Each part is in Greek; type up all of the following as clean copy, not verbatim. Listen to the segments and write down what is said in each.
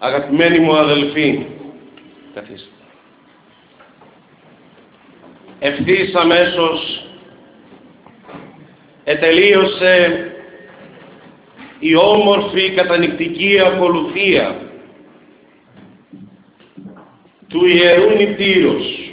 Αγαπημένοι μου αδελφοί, καθίστε. Ευθύς αμέσως ετελείωσε η όμορφη κατανυκτική ακολουθία του Ιερού Νηπτήρος,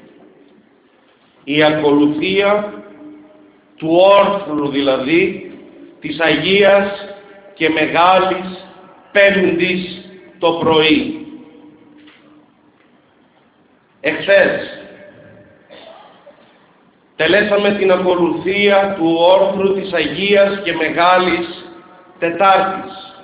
η ακολουθία του όρθρου, δηλαδή της Αγίας και Μεγάλης Πέμπτης το πρωί. Εχθές τελέσαμε την ακολουθία του όρθρου της Αγίας και Μεγάλης Τετάρτης.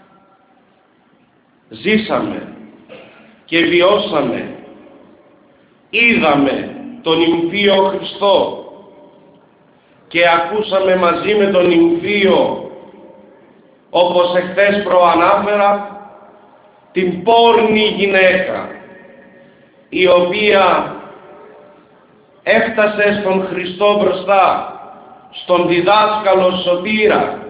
Ζήσαμε και βιώσαμε, είδαμε τον νυμφίο Χριστό και ακούσαμε μαζί με τον νυμφίο, όπως εχθές προανάφερα, την πόρνη γυναίκα, η οποία έφτασε στον Χριστό μπροστά, στον διδάσκαλο Σωτήρα,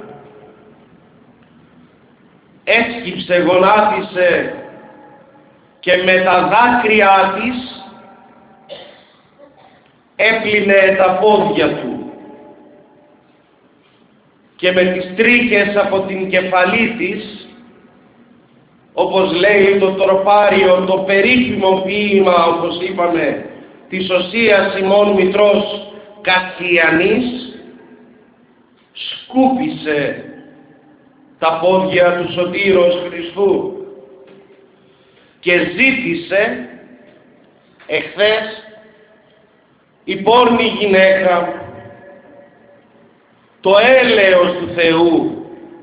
έσκυψε, γονάτισε και με τα δάκρυά της έπλυνε τα πόδια του και με τις τρίχες από την κεφαλή της, όπως λέει το τροπάριο, το περίφημο ποίημα, όπως είπαμε, της Οσίας ημών Μητρός Κασιανής, σκούπισε τα πόδια του Σωτήρος Χριστού και ζήτησε εχθές η πόρνη γυναίκα το έλεος του Θεού,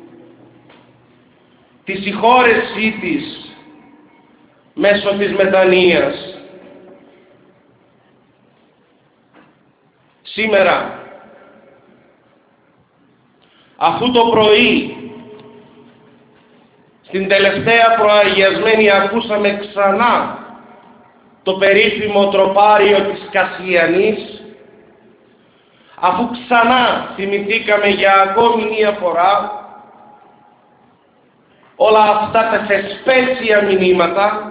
τη συγχώρεσή της μέσω της μετανοίας. Σήμερα, αφού το πρωί στην τελευταία προαγιασμένη ακούσαμε ξανά το περίφημο τροπάριο της Κασιανής, αφού ξανά θυμηθήκαμε για ακόμη μία φορά όλα αυτά τα θεσπέσια μηνύματα,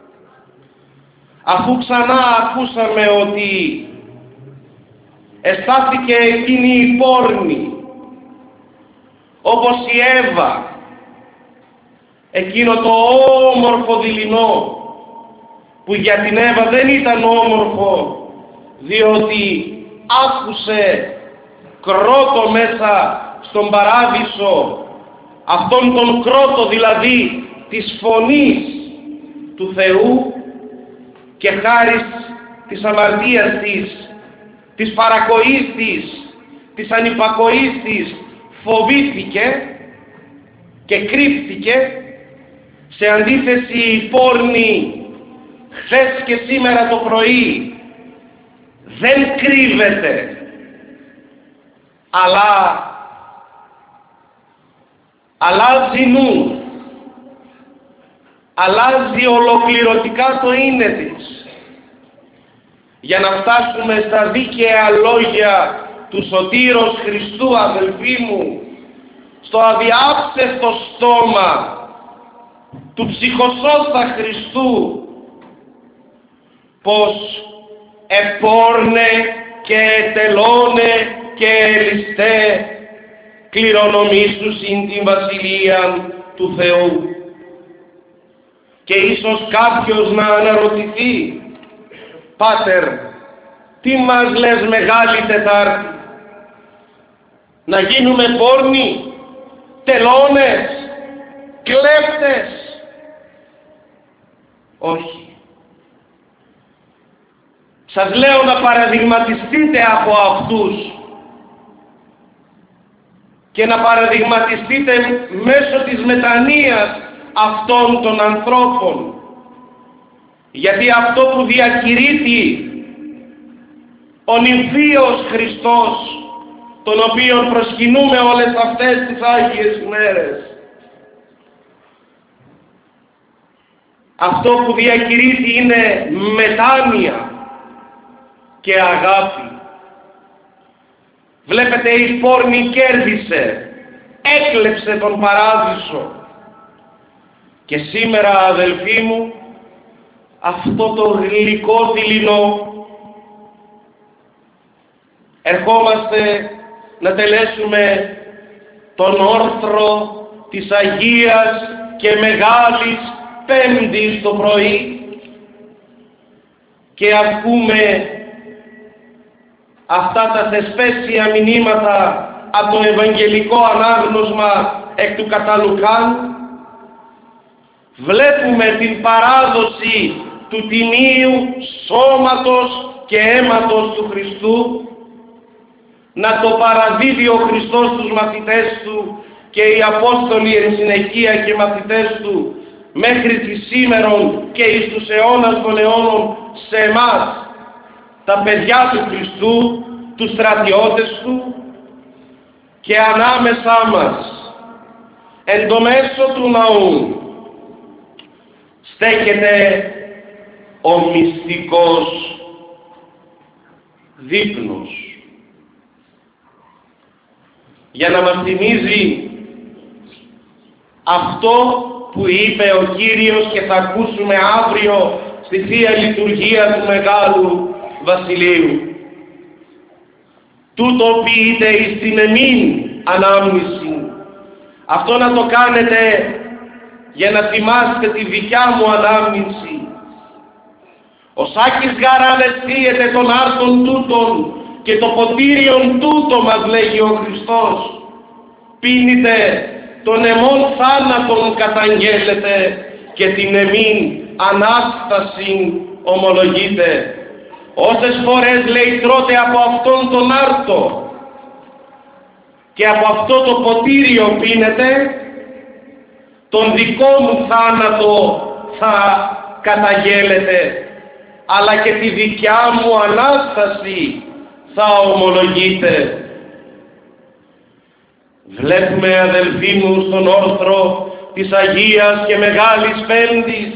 αφού ξανά ακούσαμε ότι αισθάθηκε εκείνη η πόρνη, όπως η Εύα, εκείνο το όμορφο δειλινό, που για την Εύα δεν ήταν όμορφο, διότι άκουσε κρότο μέσα στον παράδεισο, αυτόν τον κρότο δηλαδή της φωνής του Θεού, και χάρη της αμαρτίας της παρακοής της ανυπακοής της, φοβήθηκε και κρύφτηκε. Σε αντίθεση η πόρνη χθες και σήμερα το πρωί δεν κρύβεται, αλλά αλλάζει νου, αλλάζει ολοκληρωτικά το είναι της, για να φτάσουμε στα δίκαια λόγια του Σωτήρος Χριστού, αδελφοί μου, στο αδιάψευτο στόμα του ψυχοσώτα Χριστού, πως επόρνε και τελώνε και ελιστέ κληρονομήσους ειν την βασιλεία του Θεού. Και ίσως κάποιος να αναρωτηθεί, Πάτερ, τι μας λες Μεγάλη Τετάρτη, να γίνουμε πόρνοι, τελώνες, κλέφτες? Όχι. Σας λέω να παραδειγματιστείτε από αυτούς και να παραδειγματιστείτε μέσω της μετανοίας αυτών των ανθρώπων. Γιατί αυτό που διακηρύττει ο νυμφίος Χριστός, τον οποίον προσκυνούμε όλες αυτές τις Άγιες μέρες, αυτό που διακηρύττει είναι μετάνοια και αγάπη. Βλέπετε, η πόρνη κέρδισε, έκλεψε τον παράδεισο Και σήμερα, αδελφοί μου, αυτό το γλυκό δειλινό ερχόμαστε να τελέσουμε τον όρθρο της Αγίας και Μεγάλης Πέμπτης το πρωί και ακούμε αυτά τα θεσπέσια μηνύματα από το Ευαγγελικό Ανάγνωσμα εκ του Καταλουκάν. Βλέπουμε την παράδοση του τιμίου σώματος και αίματος του Χριστού, να το παραδίδει ο Χριστός στους μαθητές Του και οι Απόστολοι εν συνεχεία και μαθητές Του μέχρι τη σήμερον και εις τους αιώνας των αιώνων σε εμάς, τα παιδιά του Χριστού, τους στρατιώτες Του, και ανάμεσά μας, εν το μέσο του ναού, στέκεται ο μυστικός δείπνος, για να μας θυμίζει αυτό που είπε ο Κύριος και θα ακούσουμε αύριο στη Θεία Λειτουργία του Μεγάλου Βασιλείου. Τούτο ποιείται εις την εμήν ανάμνηση. Αυτό να το κάνετε για να θυμάστε τη δικιά μου ανάμνηση. Ο Σάκης γαρανεστίεται των άρτων τούτων και το ποτήριον τούτο, μας λέγει ο Χριστός. Πίνετε τον εμών θάνατον καταγγέλλετε και την εμήν Ανάσταση ομολογείτε. Όσες φορές, λέει, τρώτε από αυτόν τον άρτο και από αυτό το ποτήριο πίνετε, τον δικό μου θάνατο θα καταγγέλλετε, αλλά και τη δικιά μου Ανάσταση θα ομολογείτε. Βλέπουμε, αδελφοί μου, στον όρθρο της Αγίας και Μεγάλης Πέμπτης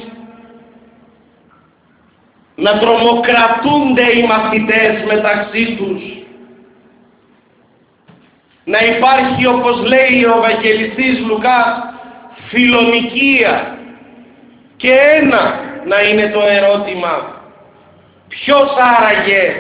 να τρομοκρατούνται οι μαθητές μεταξύ τους, να υπάρχει, όπως λέει ο Ευαγγελιστής Λουκάς, φιλονικία, και ένα να είναι το ερώτημα: ποιος άραγε,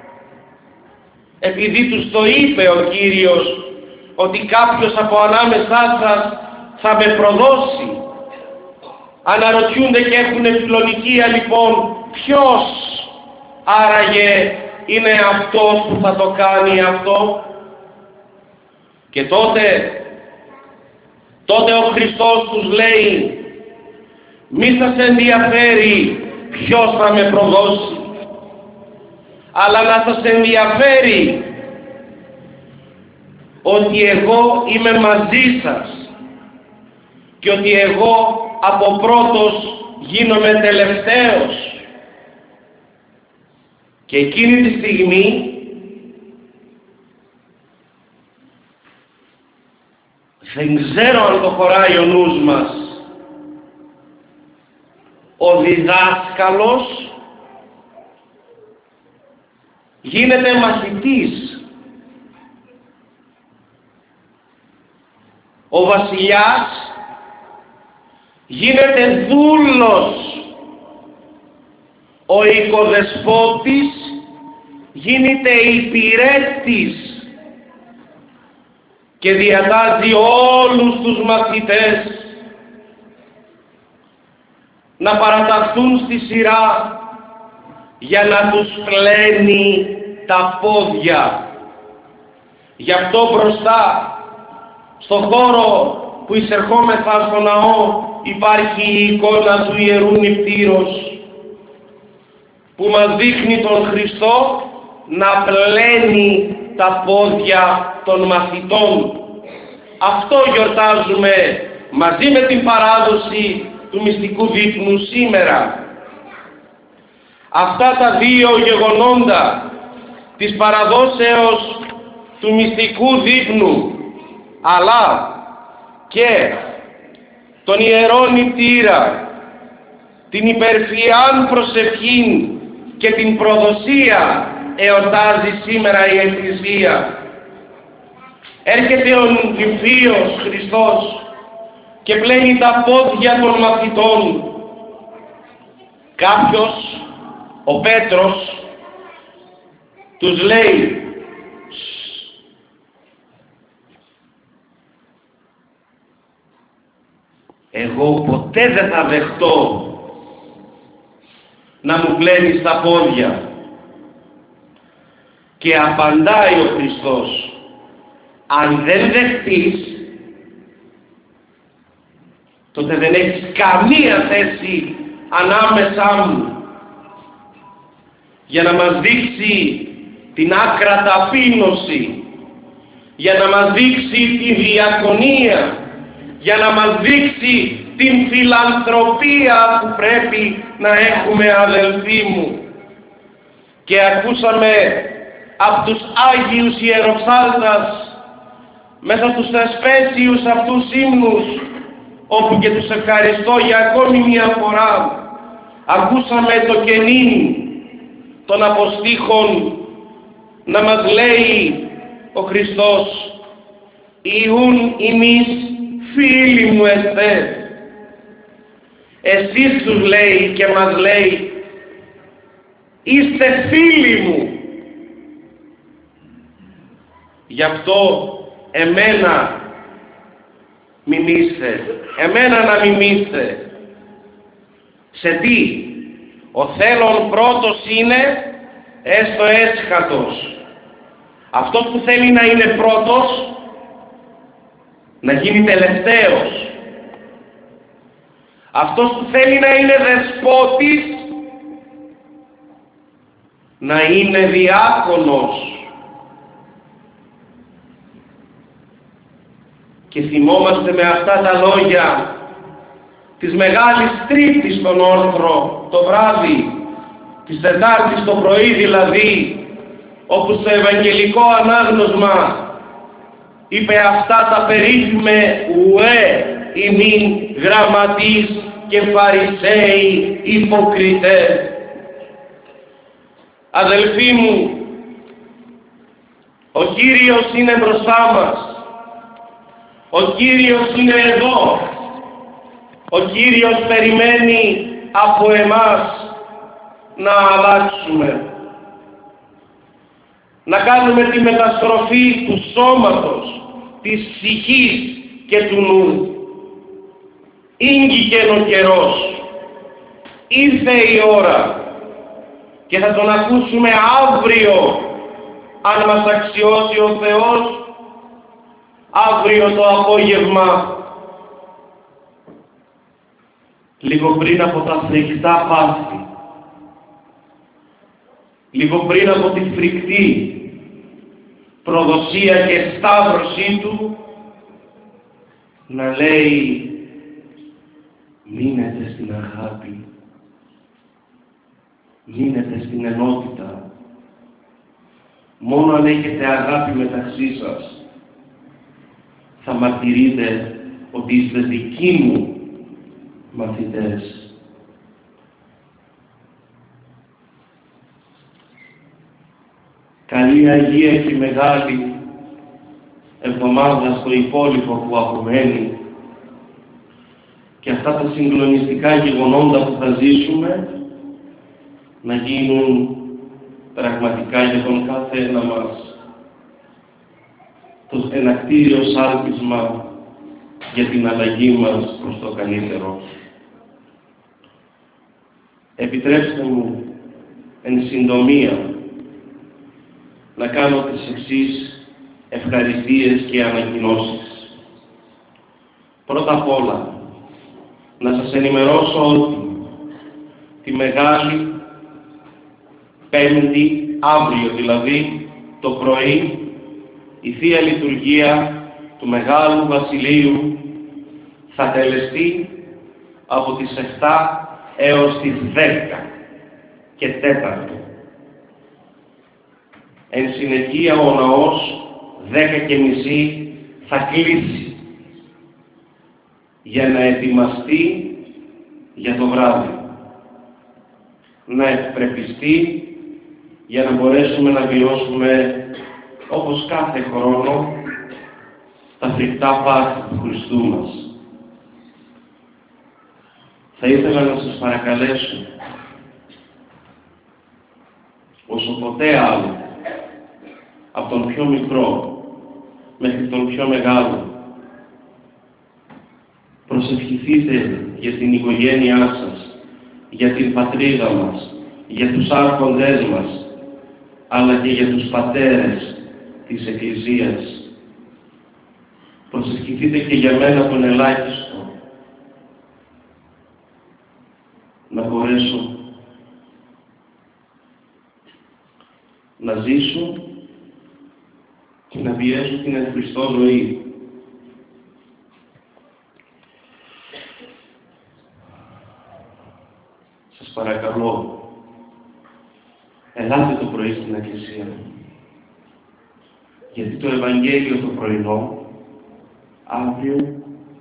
επειδή τους το είπε ο Κύριος ότι κάποιος από ανάμεσά σας θα με προδώσει? Αναρωτιούνται και έχουν φιλονικία, λοιπόν, ποιος άραγε είναι αυτός που θα το κάνει αυτό? Και τότε ο Χριστός τους λέει: μη σας ενδιαφέρει ποιος θα με προδώσει, αλλά να σας ενδιαφέρει ότι εγώ είμαι μαζί σας και ότι εγώ από πρώτος γίνομαι τελευταίος. Και εκείνη τη στιγμή δεν ξέρω αν το χωράει ο νους μας, ο διδάσκαλος γίνεται μαθητής, ο βασιλιάς γίνεται δούλος, ο οικοδεσπότης γίνεται υπηρέτης και διατάζει όλους τους μαθητές να παραταχθούν στη σειρά για να τους πλένει τα πόδια. Γι' αυτό μπροστά στο χώρο που εισερχόμεθα στο ναό υπάρχει η εικόνα του Ιερού Νηπτήρος που μας δείχνει τον Χριστό να πλένει τα πόδια των μαθητών. Αυτό γιορτάζουμε μαζί με την παράδοση του μυστικού δείπνου σήμερα. Αυτά τα δύο γεγονότα της παραδόσεως του μυστικού δείπνου, αλλά και τον Ιερό Νηπτήρα, την υπερφυάν προσευχήν και την προδοσία εορτάζει σήμερα η Εκκλησία. Έρχεται ο νηφίος Χριστός και πλένει τα πόδια των μαθητών. Κάποιος, ο Πέτρος, τους λέει εγώ ποτέ δεν θα δεχτώ να μου πλένεις τα πόδια. Και απαντάει ο Χριστός, αν δεν δεχτείς, τότε δεν έχεις καμία θέση ανάμεσά μου, για να μας δείξει την άκρα ταπείνωση, για να μας δείξει τη διακονία, για να μας δείξει την φιλανθρωπία που πρέπει να έχουμε, αδελφοί μου. Και ακούσαμε από τους Άγιους Ιεροψάλτας μέσα στους εσπέσιους αυτούς ύμνους, όπου και τους ευχαριστώ για ακόμη μια φορά, ακούσαμε το κενήν των αποστήχων να μας λέει ο Χριστός, «Ιούν ημείς φίλοι μου εστέ». Εσείς τους λέει και μας λέει, «Είστε φίλοι μου». Γι' αυτό εμένα μιμήστε, εμένα να μιμήστε. Σε τι? Ο θέλων πρώτος είναι έστω έσχατος. Αυτός που θέλει να είναι πρώτος, να γίνει τελευταίος. Αυτός που θέλει να είναι δεσπότης, να είναι διάκονος. Και θυμόμαστε με αυτά τα λόγια της Μεγάλης Τρίτης στον όρθρο το βράδυ, της Τετάρτης το πρωί δηλαδή, όπου στο Ευαγγελικό Ανάγνωσμα είπε αυτά τα περίφημε «Ουέ ημίν γραμματείς και φαρισαίοι υποκριτές». Αδελφοί μου, ο Κύριος είναι μπροστά μας. Ο Κύριος είναι εδώ. Ο Κύριος περιμένει από εμάς να αλλάξουμε. Να κάνουμε τη μεταστροφή του σώματος, της ψυχής και του νου. Ήγγικεν ο καιρός. Ήρθε η ώρα και θα τον ακούσουμε αύριο, αν μας αξιώσει ο Θεός, αύριο το απόγευμα, λίγο πριν από τα φρικτά πάθη, λίγο πριν από τη φρικτή προδοσία και σταύρωσή του, να λέει μείνετε στην αγάπη, μείνετε στην ενότητα. Μόνο αν έχετε αγάπη μεταξύ σας, θα μαρτυρείτε ότι είστε δικοί μου μαθητές. Καλή Αγία και μεγάλη εβδομάδα στο υπόλοιπο που απομένει, και αυτά τα συγκλονιστικά γεγονότα που θα ζήσουμε να γίνουν πραγματικά για τον κάθε ένα μας το ενακτήριο σάλπισμα για την αλλαγή μας προς το καλύτερο. Επιτρέψτε μου εν συντομία να κάνω τις εξής ευχαριστίες και ανακοινώσεις. Πρώτα απ' όλα, να σας ενημερώσω ότι τη Μεγάλη Πέμπτη, αύριο δηλαδή, το πρωί, η Θεία Λειτουργία του Μεγάλου Βασιλείου θα τελεστεί από τις 7 έως τις 10 και 4. Εν συνεχεία ο ναός 10:30 θα κλείσει για να ετοιμαστεί για το βράδυ, να ευπρεπιστεί για να μπορέσουμε να βιώσουμε όπως κάθε χρόνο τα φρικτά πάθη του Χριστού μας. Θα ήθελα να σας παρακαλέσω, όσο ποτέ άλλο, από τον πιο μικρό μέχρι τον πιο μεγάλο, προσευχηθείτε για την οικογένειά σας, για την πατρίδα μας, για τους άρχοντές μας, αλλά και για τους πατέρες της Εκκλησίας. Προσευχηθείτε και για μένα τον ελάχιστο, να μπορέσω να ζήσω και να βιώσω την εν Χριστώ ζωή. Σας παρακαλώ, ελάτε το πρωί στην Εκκλησία, γιατί το Ευαγγέλιο το πρωινό αύριο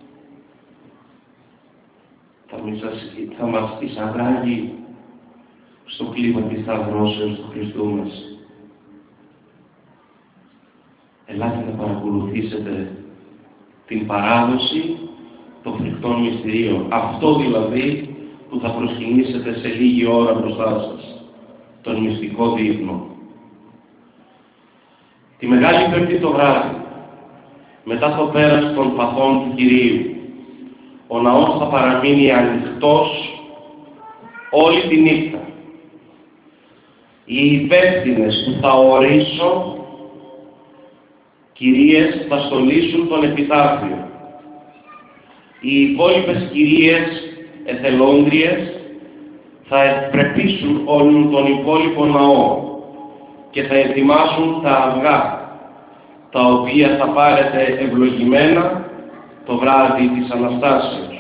θα μας εισαγάγει στο κλίμα της σταυρώσεως του Χριστού μας. Ελάτε να παρακολουθήσετε την παράδοση των φρικτών μυστηρίων. Αυτό δηλαδή που θα προσκυνήσετε σε λίγη ώρα μπροστά σας, τον μυστικό δείπνο. Τη Μεγάλη Πέμπτη το βράδυ, μετά το πέρας των παθών του Κυρίου, ο ναός θα παραμείνει ανοιχτός όλη τη νύχτα. Οι υπεύθυνες που θα ορίσω, κυρίες, θα στολίσουν τον επιτάφιο. Οι υπόλοιπες κυρίες εθελόντριες θα ευπρεπίσουν όλον τον υπόλοιπο ναό και θα ετοιμάσουν τα αυγά, τα οποία θα πάρετε ευλογημένα το βράδυ της Αναστάσεως.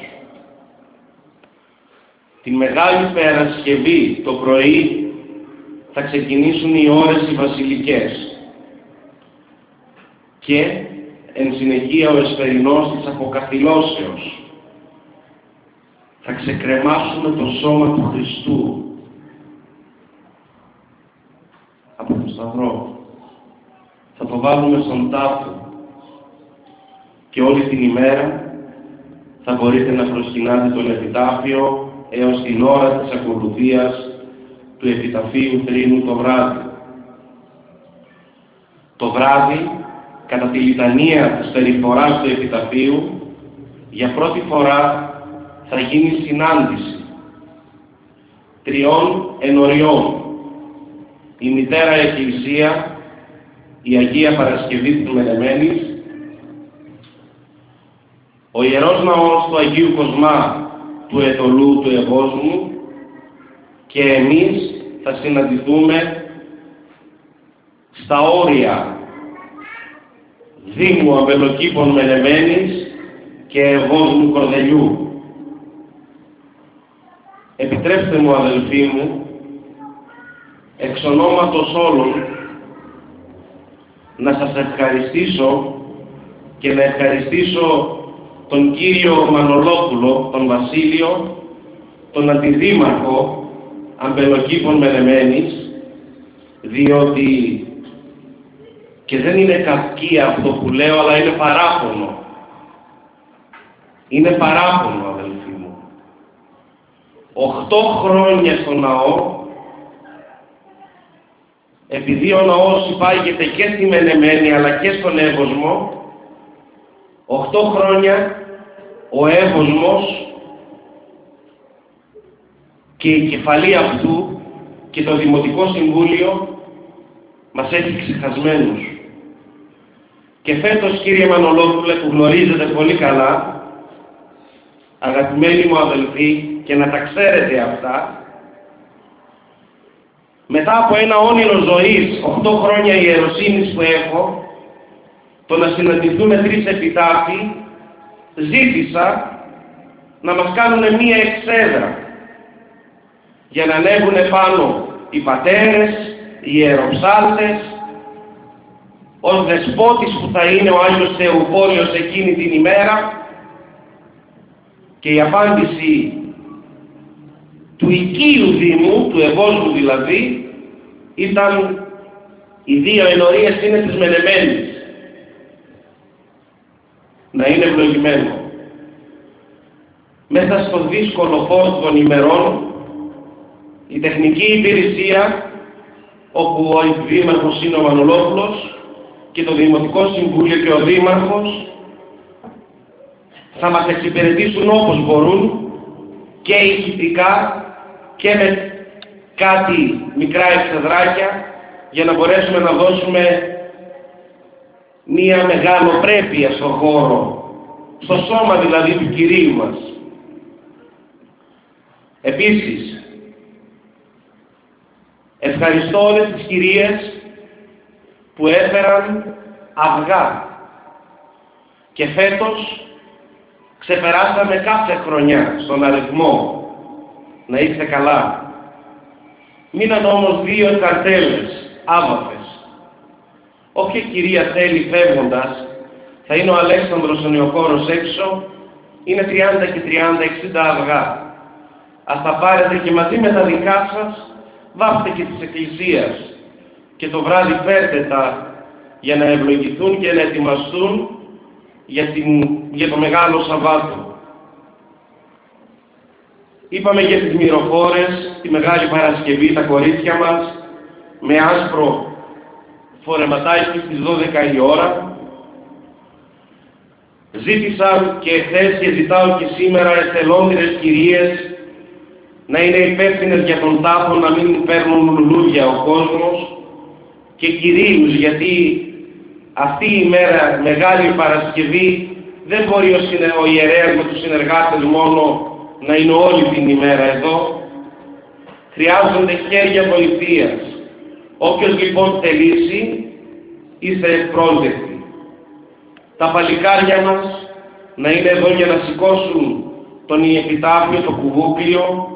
Την Μεγάλη Παρασκευή το πρωί θα ξεκινήσουν οι ώρες οι βασιλικές και εν συνεχεία ο εσπερινός της αποκαθιλώσεως. Θα ξεκρεμάσουμε το σώμα του Χριστού από τον Σταυρό. Θα το βάλουμε στον τάφο και όλη την ημέρα θα μπορείτε να προσκυνάτε τον επιτάφιο έως την ώρα της ακολουθίας του επιταφείου θρήνου το βράδυ. Το βράδυ, κατά τη λιτανία της περιφοράς του επιταφείου, για πρώτη φορά θα γίνει συνάντηση τριών ενωριών. Η Μητέρα Εκκλησία, η Αγία Παρασκευή του Μελεμένης, ο Ιερός Ναός του Αγίου Κοσμά του Ετωλού του Ευόσμου και εμείς θα συναντηθούμε στα όρια Δήμου Αμπελοκήπων Μελεμένης και Ευόσμου Κορδελιού. Επιτρέψτε μου, αδελφοί μου, εξ ονόματος όλων, να σας ευχαριστήσω και να ευχαριστήσω τον κύριο Μανολόπουλο, τον Βασίλειο, τον Αντιδήμαρχο Αμπελοκήπων Μελεμένης, διότι, και δεν είναι κακία αυτό που λέω, αλλά είναι παράπονο. Είναι παράπονο, αδελφοί μου. 8 χρόνια στο ναό, επειδή ο ναός υπάγεται και στη Μελεμένη αλλά και στον Εύωσμο, 8 χρόνια ο Εύωσμος και η κεφαλή αυτού και το Δημοτικό Συμβούλιο μας έχει ξεχασμένους. Και φέτος, κύριε Μανολόπουλε, που γνωρίζετε πολύ καλά, αγαπημένοι μου αδελφοί, και να τα ξέρετε αυτά, μετά από ένα όνειρο ζωής, 8 χρόνια ιεροσύνης που έχω, το να συναντηθούμε 3 επιτάφοι, ζήτησα να μας κάνουν μία εξέδρα για να ανέβουν πάνω οι πατέρες, οι ιεροψάλτες, ως δεσπότης που θα είναι ο Άγιος Θεοπόλεως εκείνη την ημέρα, και η απάντηση του οικείου Δήμου, του Ευόσμου δηλαδή, ήταν οι 2 ενορίες είναι της Μελεμένης. Να είναι ευλογημένο. μέσα στο δύσκολο φόρτο των ημερών, η τεχνική υπηρεσία, όπου ο Δήμαρχος είναι ο Μανολόπουλος και το Δημοτικό Συμβούλιο και ο Δήμαρχος, θα μας εξυπηρετήσουν όπως μπορούν και ηχητικά και με κάτι μικρά εξεδράκια για να μπορέσουμε να δώσουμε μία μεγαλοπρέπεια στο χώρο, στο σώμα δηλαδή του Κυρίου μας. Επίσης, ευχαριστώ όλες τις κυρίες που έφεραν αυγά και φέτος ξεπεράσαμε κάθε χρονιά στον αριθμό. Να είστε καλά. Μείναν όμως 2 καρτέλες άβαφες. Όποια κυρία θέλει φεύγοντας, θα είναι ο Αλέξανδρος ο Νεοκόρος έξω, είναι 30 και 30, 60 αυγά. Ας τα πάρετε και μαζί με τα δικά σας, βάφτε και της Εκκλησίας και το βράδυ φέρτε τα για να ευλογηθούν και να ετοιμαστούν για το Μεγάλο Σαββάτο. Είπαμε για τις μυροφόρες, τη Μεγάλη Παρασκευή, τα κορίτσια μας, με άσπρο φορεματάκι στις 12 η ώρα. Ζήτησαν και χθες και ζητάω και σήμερα εθελόντυρες κυρίες να είναι υπεύθυνες για τον τάφο, να μην παίρνουν λουλούδια ο κόσμος, και κυρίους, γιατί αυτή η μέρα, Μεγάλη Παρασκευή, δεν μπορεί ο ιερέας με τους συνεργάτες μόνο να είναι όλη την ημέρα εδώ. Χρειάζονται χέρια βοηθείας. Όποιος λοιπόν θελήσει, είστε ευπρόσδεκτοι. Τα παλικάρια μας να είναι εδώ για να σηκώσουν τον ιεπιτάφιο, το κουβούκλιο.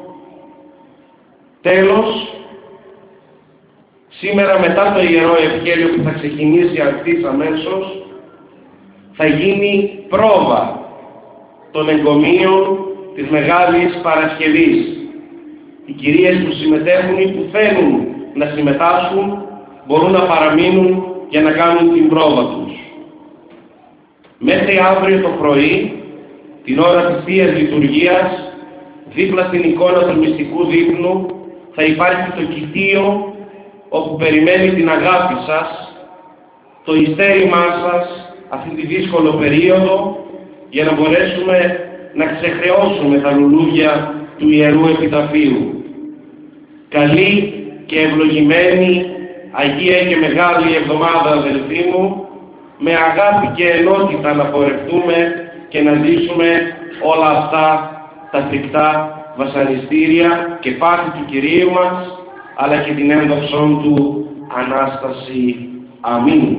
Τέλος, σήμερα μετά το Ιερό Ευχέλιο που θα ξεκινήσει ευθύς αμέσως, θα γίνει πρόβα των εγκομείων της Μεγάλης Παρασκευής. Οι κυρίες που συμμετέχουν ή που θέλουν να συμμετάσχουν μπορούν να παραμείνουν για να κάνουν την πρόβα τους. Μέχρι αύριο το πρωί, την ώρα της Θείας Λειτουργίας, δίπλα στην εικόνα του μυστικού δείπνου, θα υπάρχει το κοιτίο όπου περιμένει την αγάπη σας, το ειστέρημά σας αυτή τη δύσκολο περίοδο, για να μπορέσουμε να ξεχρεώσουμε τα λουλούδια του Ιερού Επιταφείου. Καλή και ευλογημένη Αγία και Μεγάλη Εβδομάδα, αδελφοί μου, με αγάπη και ενότητα να πορευτούμε και να ζήσουμε όλα αυτά τα φρικτά βασανιστήρια και πάθη του Κυρίου μας, αλλά και την ένδοξον του Ανάσταση. Αμήν.